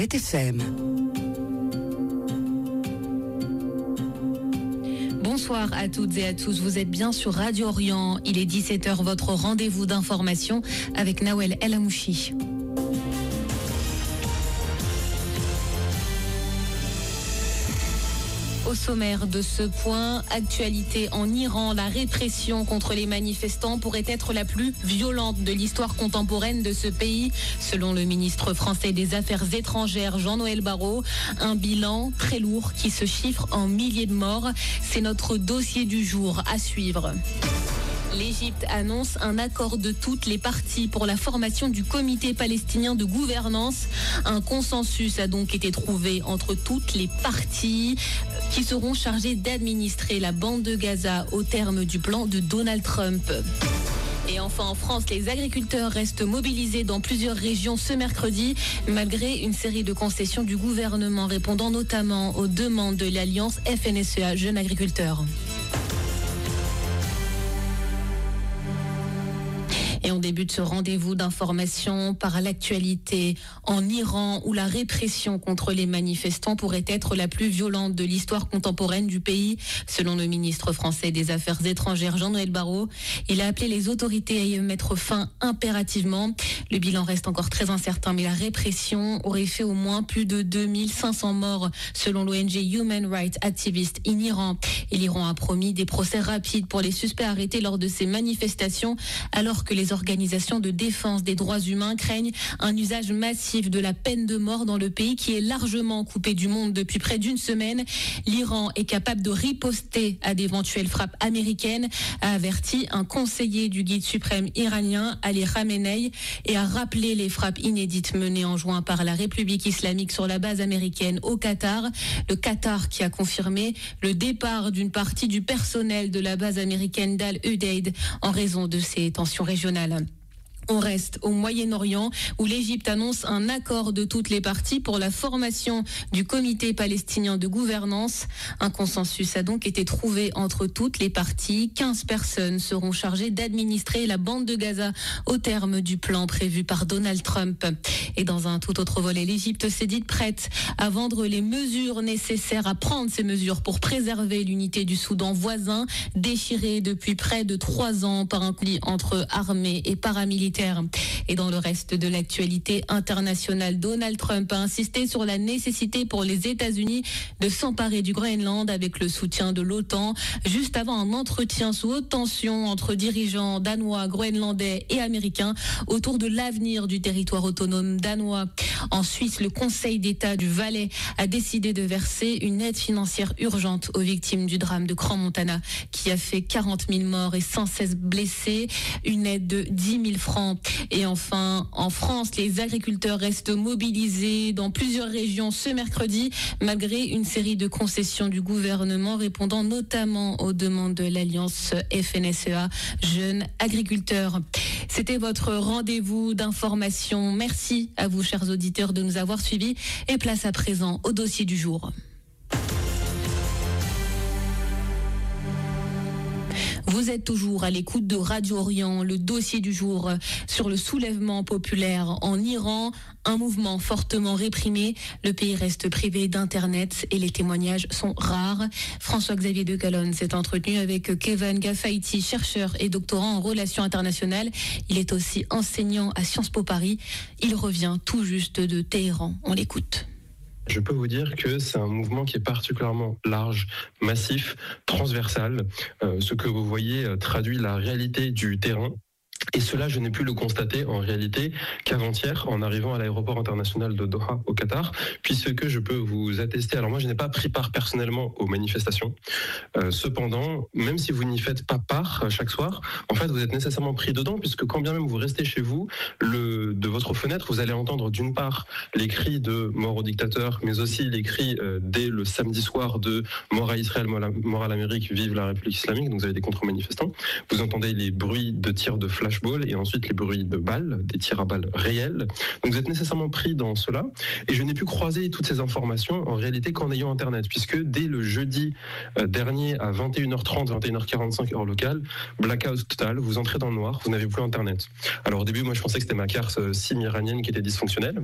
107 FM. Bonsoir à toutes et à tous, vous êtes bien sur Radio Orient. Il est 17h, votre rendez-vous d'information avec Nawel El Amouchi. Au sommaire de ce point, actualité en Iran, la répression contre les manifestants pourrait être la plus violente de l'histoire contemporaine de ce pays, selon le ministre français des Affaires étrangères Jean-Noël Barrot. Un bilan très lourd qui se chiffre en milliers de morts. C'est notre dossier du jour à suivre. L'Égypte annonce un accord de toutes les parties pour la formation du comité palestinien de gouvernance. Un consensus a donc été trouvé entre toutes les parties qui seront chargées d'administrer la bande de Gaza au terme du plan de Donald Trump. Et enfin, en France, les agriculteurs restent mobilisés dans plusieurs régions ce mercredi, malgré une série de concessions du gouvernement répondant notamment aux demandes de l'Alliance FNSEA Jeunes Agriculteurs. Et on débute ce rendez-vous d'information par l'actualité en Iran, où la répression contre les manifestants pourrait être la plus violente de l'histoire contemporaine du pays, selon le ministre français des Affaires étrangères Jean-Noël Barrot. Il a appelé les autorités à y mettre fin impérativement. Le bilan reste encore très incertain, mais la répression aurait fait au moins plus de 2500 morts, selon l'ONG Human Rights Activists in Iran. Et l'Iran a promis des procès rapides pour les suspects arrêtés lors de ces manifestations, alors que les organisations de défense des droits humains craignent un usage massif de la peine de mort dans le pays qui est largement coupé du monde depuis près d'une semaine. L'Iran est capable de riposter à d'éventuelles frappes américaines, a averti un conseiller du guide suprême iranien, Ali Khamenei, et a rappelé les frappes inédites menées en juin par la République islamique sur la base américaine au Qatar. Le Qatar qui a confirmé le départ d'une partie du personnel de la base américaine d'Al-Udeid en raison de ces tensions régionales. On reste au Moyen-Orient, où l'Égypte annonce un accord de toutes les parties pour la formation du comité palestinien de gouvernance. Un consensus a donc été trouvé entre toutes les parties. 15 personnes seront chargées d'administrer la bande de Gaza au terme du plan prévu par Donald Trump. Et dans un tout autre volet, l'Égypte s'est dite prête à vendre les mesures nécessaires, à prendre ces mesures pour préserver l'unité du Soudan voisin, déchiré depuis près de 3 ans par un conflit entre armées et paramilitaires. Et dans le reste de l'actualité internationale, Donald Trump a insisté sur la nécessité pour les États-Unis de s'emparer du Groenland avec le soutien de l'OTAN, juste avant un entretien sous haute tension entre dirigeants danois, groenlandais et américains autour de l'avenir du territoire autonome danois. En Suisse, le Conseil d'État du Valais a décidé de verser une aide financière urgente aux victimes du drame de Crans-Montana qui a fait 40 000 morts et 116 blessés, une aide de 10 000 francs. Et enfin, en France, les agriculteurs restent mobilisés dans plusieurs régions ce mercredi, malgré une série de concessions du gouvernement répondant notamment aux demandes de l'Alliance FNSEA Jeunes Agriculteurs. C'était votre rendez-vous d'information. Merci à vous, chers auditeurs, de nous avoir suivis. Et place à présent au dossier du jour. Vous êtes toujours à l'écoute de Radio Orient, le dossier du jour sur le soulèvement populaire en Iran, un mouvement fortement réprimé. Le pays reste privé d'Internet et les témoignages sont rares. François-Xavier de Calonne s'est entretenu avec Kevin Gafaïti, chercheur et doctorant en relations internationales. Il est aussi enseignant à Sciences Po Paris. Il revient tout juste de Téhéran. On l'écoute. Je peux vous dire que c'est un mouvement qui est particulièrement large, massif, transversal. Ce que vous voyez traduit la réalité du terrain. Et cela, je n'ai pu le constater en réalité qu'avant-hier, en arrivant à l'aéroport international de Doha au Qatar, puisque je peux vous attester, alors moi je n'ai pas pris part personnellement aux manifestations, cependant, même si vous n'y faites pas part chaque soir, en fait vous êtes nécessairement pris dedans, puisque quand bien même vous restez chez vous, de votre fenêtre, vous allez entendre d'une part les cris de mort au dictateur, mais aussi les cris dès le samedi soir de mort à Israël, mort à l'Amérique, vive la République islamique, donc vous avez des contre-manifestants, vous entendez les bruits de tirs de flashball et ensuite les bruits de balles, des tirs à balles réels. Donc vous êtes nécessairement pris dans cela. Et je n'ai pu croiser toutes ces informations en réalité qu'en ayant Internet, puisque dès le jeudi dernier à 21h30, 21h45 heure locale, blackout total, vous entrez dans le noir, vous n'avez plus Internet. Alors au début, moi je pensais que c'était ma carte SIM iranienne qui était dysfonctionnelle.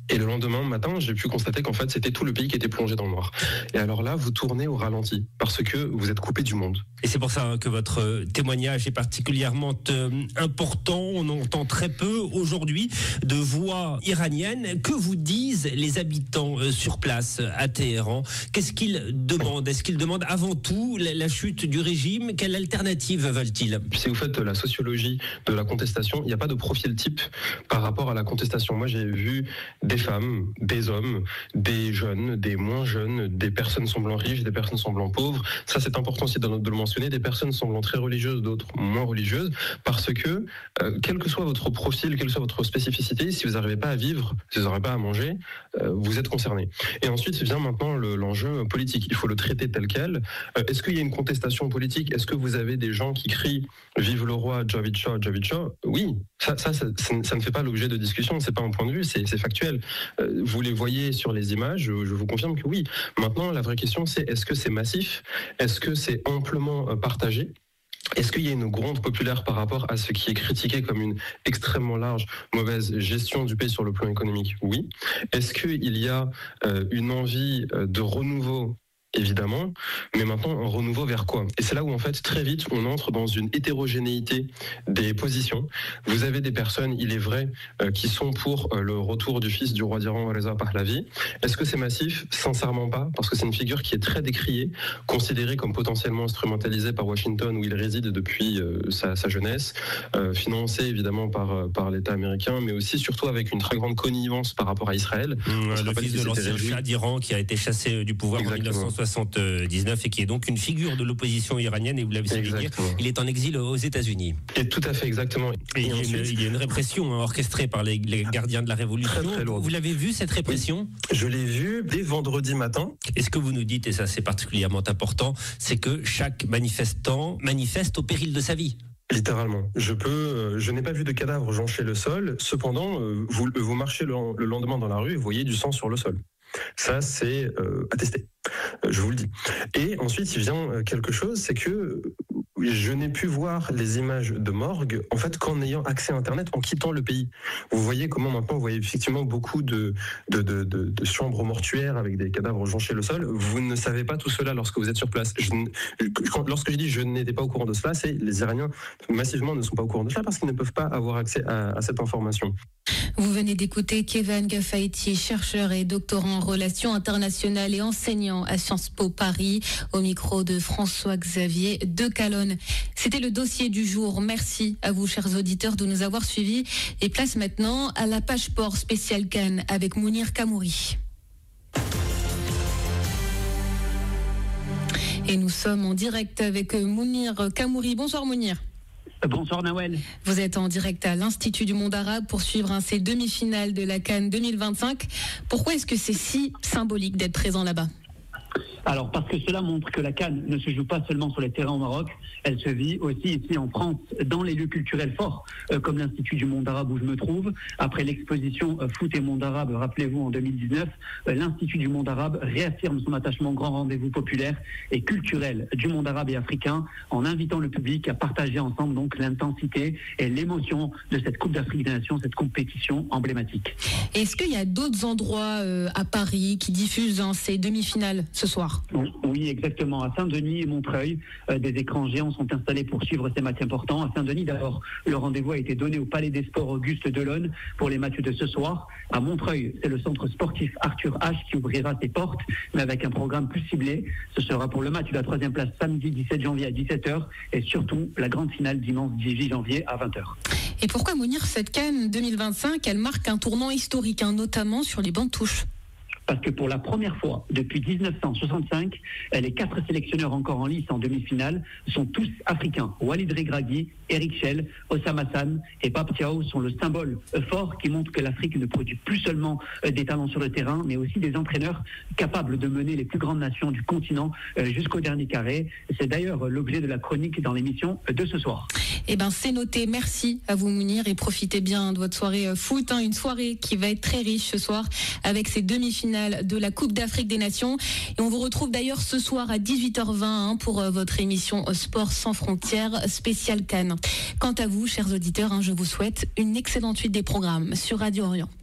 Et le lendemain matin, j'ai pu constater qu'en fait, c'était tout le pays qui était plongé dans le noir. Et alors là, vous tournez au ralenti parce que vous êtes coupé du monde. Et c'est pour ça que votre témoignage est particulièrement important. On entend très peu aujourd'hui de voix iraniennes. Que vous disent les habitants sur place à Téhéran? Qu'est-ce qu'ils demandent? Est-ce qu'ils demandent avant tout la chute du régime? Quelle alternative veulent-ils? Si vous faites la sociologie de la contestation, il n'y a pas de profil type par rapport à la contestation. Moi, j'ai vu des femmes, des hommes, des jeunes, des moins jeunes, des personnes semblant riches, des personnes semblant pauvres. Ça, c'est important aussi de le mentionner. Des personnes semblant très religieuses, d'autres moins religieuses, parce que quel que soit votre profil, quelle que soit votre spécificité, si vous n'arrivez pas à vivre, si vous n'arrivez pas à manger, vous êtes concerné. Et ensuite vient maintenant l'enjeu politique. Il faut le traiter tel quel. Est-ce qu'il y a une contestation politique? Est-ce que vous avez des gens qui crient « Vive le roi, Javid Shah, Javid Shah » Oui, ça ne fait pas l'objet de discussion, c'est pas un point de vue, c'est factuel. Vous les voyez sur les images, je vous confirme que oui. Maintenant, la vraie question, c'est est-ce que c'est massif? Est-ce que c'est amplement partagé? Est-ce qu'il y a une gronde populaire par rapport à ce qui est critiqué comme une extrêmement large, mauvaise gestion du pays sur le plan économique? Oui. Est-ce qu'il y a une envie de renouveau? Évidemment, mais maintenant un renouveau vers quoi? Et c'est là où en fait très vite on entre dans une hétérogénéité des positions. Vous avez des personnes, il est vrai, qui sont pour le retour du fils du roi d'Iran, Reza Pahlavi. Est-ce que c'est massif? Sincèrement pas, parce que c'est une figure qui est très décriée, considérée comme potentiellement instrumentalisée par Washington où il réside depuis sa jeunesse, financée évidemment par l'État américain, mais aussi surtout avec une très grande connivence par rapport à Israël. Le fils de l'ancien Shah d'Iran qui a été chassé du pouvoir en 1979 et qui est donc une figure de l'opposition iranienne, et vous l'avez dit, il est en exil aux États-Unis. Et tout à fait, exactement. Et il y a une répression orchestrée par les gardiens de la Révolution. Très vous l'avez vu, cette répression? Oui, je l'ai vu dès vendredi matin. Et ce que vous nous dites, et ça c'est particulièrement important, c'est que chaque manifestant manifeste au péril de sa vie. Littéralement. Je n'ai pas vu de cadavre joncher le sol. Cependant, vous marchez le lendemain dans la rue et vous voyez du sang sur le sol. Ça, c'est attesté. Je vous le dis. Et ensuite, il vient quelque chose, c'est que je n'ai pu voir les images de morgue, en fait, qu'en ayant accès à Internet, en quittant le pays. Vous voyez comment maintenant, vous voyez effectivement beaucoup de chambres mortuaires avec des cadavres jonchés le sol. Vous ne savez pas tout cela lorsque vous êtes sur place. Lorsque je dis je n'étais pas au courant de cela, c'est les Iraniens massivement ne sont pas au courant de cela parce qu'ils ne peuvent pas avoir accès à cette information. Vous venez d'écouter Kevin Gafaïti, chercheur et doctorant en relations internationales et enseignant à Sciences Po Paris, au micro de François-Xavier Decalonne. C'était le dossier du jour. Merci à vous, chers auditeurs, de nous avoir suivis. Et place maintenant à la page sport spéciale Cannes avec Mounir Kamouri. Et nous sommes en direct avec Mounir Kamouri. Bonsoir Mounir. Bonsoir Nawel. Vous êtes en direct à l'Institut du monde arabe pour suivre ces demi-finales de la CAN 2025. Pourquoi est-ce que c'est si symbolique d'être présent là-bas ? Alors parce que cela montre que la CAN ne se joue pas seulement sur les terrains au Maroc, elle se vit aussi ici en France, dans les lieux culturels forts, comme l'Institut du monde arabe où je me trouve. Après l'exposition Foot et monde arabe, rappelez-vous, en 2019, l'Institut du monde arabe réaffirme son attachement au grand rendez-vous populaire et culturel du monde arabe et africain, en invitant le public à partager ensemble donc l'intensité et l'émotion de cette Coupe d'Afrique des Nations, cette compétition emblématique. Est-ce qu'il y a d'autres endroits à Paris qui diffusent ces demi-finales ce soir ? Oui, exactement. À Saint-Denis et Montreuil, des écrans géants sont installés pour suivre ces matchs importants. À Saint-Denis, d'abord, le rendez-vous a été donné au Palais des Sports Auguste Delaune pour les matchs de ce soir. À Montreuil, c'est le centre sportif Arthur H qui ouvrira ses portes, mais avec un programme plus ciblé. Ce sera pour le match de la 3e place samedi 17 janvier à 17h et surtout la grande finale dimanche 18 janvier à 20h. Et pourquoi, Mounir, cette CAN 2025, elle marque un tournant historique, notamment sur les bancs de touche ? Parce que pour la première fois depuis 1965, les 4 sélectionneurs encore en lice en demi-finale sont tous africains. Walid Regragui, Eric Schell, Osam Hassan et Pape Thiaw sont le symbole fort qui montre que l'Afrique ne produit plus seulement des talents sur le terrain, mais aussi des entraîneurs capables de mener les plus grandes nations du continent jusqu'au dernier carré. C'est d'ailleurs l'objet de la chronique dans l'émission de ce soir. Eh bien, c'est noté. Merci à vous, Mounir, et profitez bien de votre soirée foot. Une soirée qui va être très riche ce soir avec ces demi-finales de la Coupe d'Afrique des Nations. Et on vous retrouve d'ailleurs ce soir à 18h20 pour votre émission Sport sans frontières spéciale Cannes. Quant à vous, chers auditeurs, je vous souhaite une excellente suite des programmes sur Radio Orient.